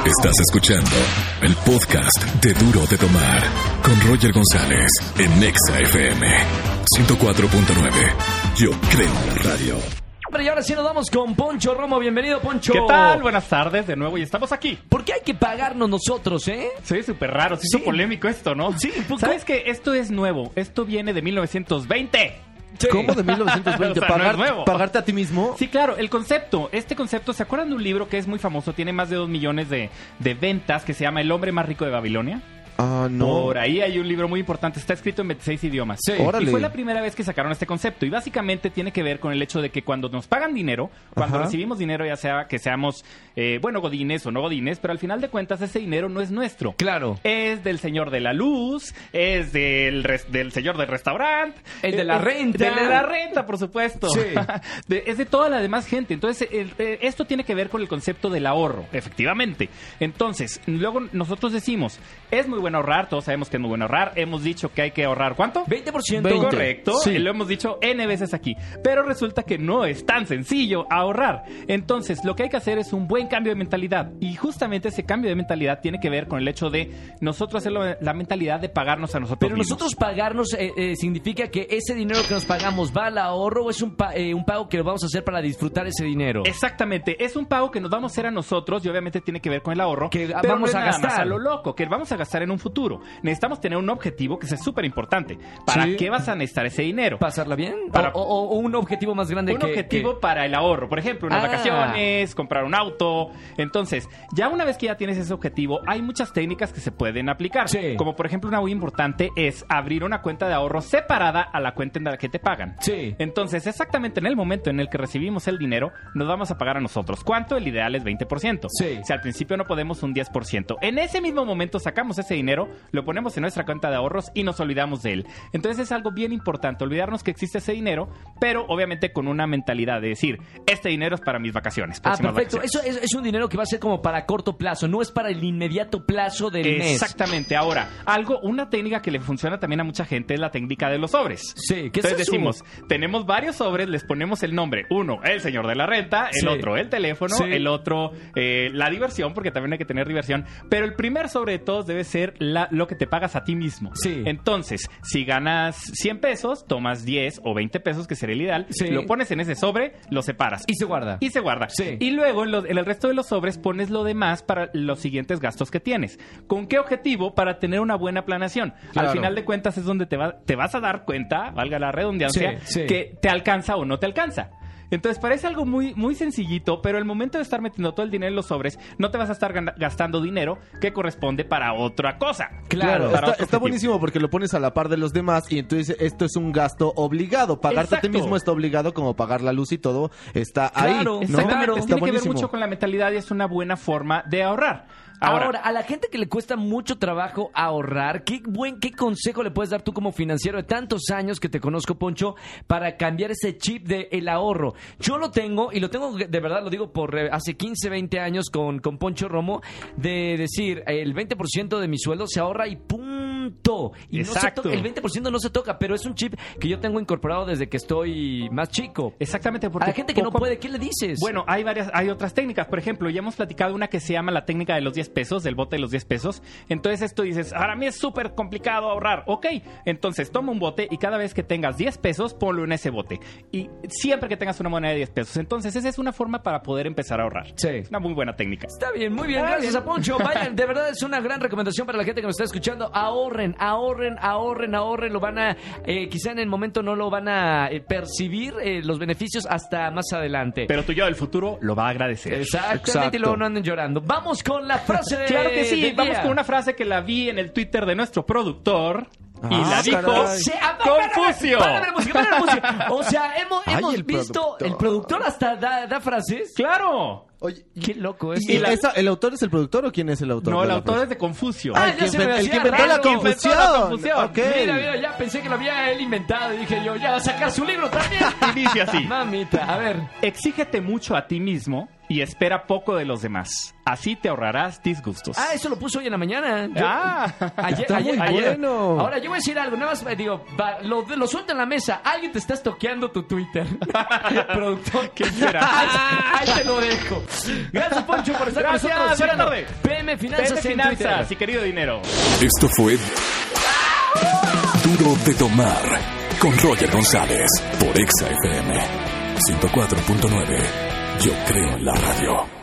Estás escuchando el podcast de Duro de Tomar con Roger González en Nexa FM 104.9. Yo creo en la radio. Pero y ahora sí nos vamos con Poncho Romo. Bienvenido, Poncho. ¿Qué tal? Buenas tardes de nuevo y estamos aquí. ¿Por qué hay que pagarnos nosotros, Sí, súper raro, sí. Hizo polémico esto, ¿no? Sí, un poco. ¿Sabes qué? Esto es nuevo, esto viene de 1920. Sí. ¿Cómo de 1920? O sea, no es nuevo. ¿Pagarte a ti mismo? Sí, claro, este concepto, ¿se acuerdan de un libro que es muy famoso? Tiene más de 2 millones de ventas, que se llama El hombre más rico de Babilonia. Ah, no. Por ahí hay un libro muy importante, está escrito en 26 idiomas. Sí. Y fue la primera vez que sacaron este concepto. Y básicamente tiene que ver con el hecho de que cuando nos pagan dinero, cuando recibimos dinero, ya sea que seamos, godines o no godines, pero al final de cuentas ese dinero no es nuestro. Claro. Es del señor de la luz, es del señor del restaurante. El de la renta. Del de la renta, por supuesto. Sí. Es de toda la demás gente. Entonces, esto tiene que ver con el concepto del ahorro, efectivamente. Entonces, luego nosotros decimos, es muy bueno ahorrar, todos sabemos que es muy bueno ahorrar. Hemos dicho que hay que ahorrar, ¿cuánto? 20%. Correcto, Sí. lo hemos dicho N veces aquí. Pero resulta que no es tan sencillo ahorrar. Entonces, lo que hay que hacer es un buen cambio de mentalidad. Y justamente ese cambio de mentalidad tiene que ver con el hecho de nosotros hacer la mentalidad de pagarnos a nosotros Pero mismos. nosotros pagarnos significa que ese dinero que nos pagamos va al ahorro o es un pago que lo vamos a hacer para disfrutar ese dinero. Exactamente, es un pago que nos vamos a hacer a nosotros y obviamente tiene que ver con el ahorro. Que pero vamos no a es nada más gastar. a lo loco, que vamos a gastar en un futuro. Necesitamos tener un objetivo que es súper importante. ¿Para Sí. qué vas a necesitar ese dinero? ¿Pasarla bien? Para- O un objetivo más grande Un objetivo para el ahorro, por ejemplo, unas Ah. vacaciones, comprar un auto. Entonces, ya una vez que ya tienes ese objetivo, hay muchas técnicas que se pueden aplicar. Sí. Como por ejemplo, una muy importante es abrir una cuenta de ahorro separada a la cuenta en la que te pagan. Sí. Entonces, exactamente en el momento en el que recibimos el dinero, nos vamos a pagar a nosotros. ¿Cuánto? El ideal es 20%. Sí. Si al principio no podemos, un 10%. En ese mismo momento sacamos ese dinero, lo ponemos en nuestra cuenta de ahorros y nos olvidamos de él. Entonces es algo bien importante, olvidarnos que existe ese dinero, pero obviamente con una mentalidad de decir, este dinero es para mis vacaciones. Ah, próximas perfecto. vacaciones. Eso es un dinero que va a ser como para corto plazo, no es para el inmediato plazo del mes. Exactamente. Ahora, una técnica que le funciona también a mucha gente es la técnica de los sobres. Sí, ¿qué es Entonces eso? decimos, tenemos varios sobres, les ponemos el nombre. Uno, el señor de la renta, el Sí. otro, el teléfono, Sí. el otro, la diversión, porque también hay que tener diversión. Pero el primer sobre de todos debe ser lo que te pagas a ti mismo. Sí. Entonces, si ganas 100 pesos, tomas 10 o 20 pesos, que sería el ideal, Sí. lo pones en ese sobre, lo separas. Y se guarda. Y se guarda. Sí. Y luego en el resto de los sobres pones lo demás para los siguientes gastos que tienes. ¿Con qué objetivo? Para tener una buena planeación. Claro. Al final de cuentas es donde te vas a dar cuenta, valga la redundancia, Sí, sí. que te alcanza o no te alcanza. Entonces parece algo muy, muy sencillito, pero el momento de estar metiendo todo el dinero en los sobres, no te vas a estar gastando dinero que corresponde para otra cosa. Claro. Para otro Está objetivo. buenísimo porque lo pones a la par de los demás y entonces esto es un gasto obligado. Pagarte a ti Exacto. mismo está obligado, como pagar la luz y todo está ahí. Claro, ¿no? Exactamente, Claro. tiene Está que ver buenísimo. mucho con la mentalidad y es una buena forma de ahorrar. Ahora, a la gente que le cuesta mucho trabajo ahorrar, ¿qué consejo le puedes dar tú como financiero de tantos años que te conozco, Poncho, para cambiar ese chip del ahorro? Yo lo tengo, y lo tengo de verdad, lo digo por hace 15, 20 años con Poncho Romo, de decir, el 20% de mi sueldo se ahorra y punto. Y Exacto. el 20% no se toca, pero es un chip que yo tengo incorporado desde que estoy más chico. Exactamente, A porque la gente que no poco- puede, ¿qué le dices? Bueno, hay otras técnicas. Por ejemplo, ya hemos platicado una que se llama la técnica de los 10 pesos, del bote de los 10 pesos. Entonces esto dices, para mí es súper complicado ahorrar. Ok, entonces toma un bote y cada vez que tengas 10 pesos, ponlo en ese bote. Y siempre que tengas una moneda de 10 pesos. Entonces esa es una forma para poder empezar a ahorrar. Sí. Una muy buena técnica. Está bien, muy bien, gracias a Poncho. Vayan, de verdad es una gran recomendación para la gente que nos está escuchando. Ahorren, lo van a, quizá en el momento no lo van a percibir los beneficios hasta más adelante. Pero tu yo del futuro lo va a agradecer. Exactamente, Exacto. y luego no anden llorando. Vamos con la frase de Claro que sí, del vamos día. con una frase que la vi en el Twitter de nuestro productor y Ah, la dijo caray. Confucio. Párame la música. O sea, hemos Ay, el visto, productor. el productor hasta da frases. ¡Claro! Oye, Qué loco es. ¿y ¿el autor es el productor o quién es el autor? No, de el la autor frase? es de Confucio. Ah, el ya que se me el hacía que inventó la raro. confusión. Ok. Mira, ya pensé que lo había él inventado. Y dije yo, ya va a sacar su libro también. Y dice así: Mamita, a ver. exígete mucho a ti mismo y espera poco de los demás. Así te ahorrarás disgustos. Ah, eso lo puso hoy en la mañana. Ayer. bueno. Ahora, yo voy a decir algo. Nada más digo, lo suelto en la mesa. Alguien te está estoqueando tu Twitter. Productor. ¿Quién será? Ahí te lo dejo. Gracias, Poncho, por estar Gracias, con nosotros. buena tarde. PM Finanzas en Finanzas Twitter. y querido dinero. Esto fue Duro de Tomar con Roger González por Exa FM 104.9. Yo creo en la radio.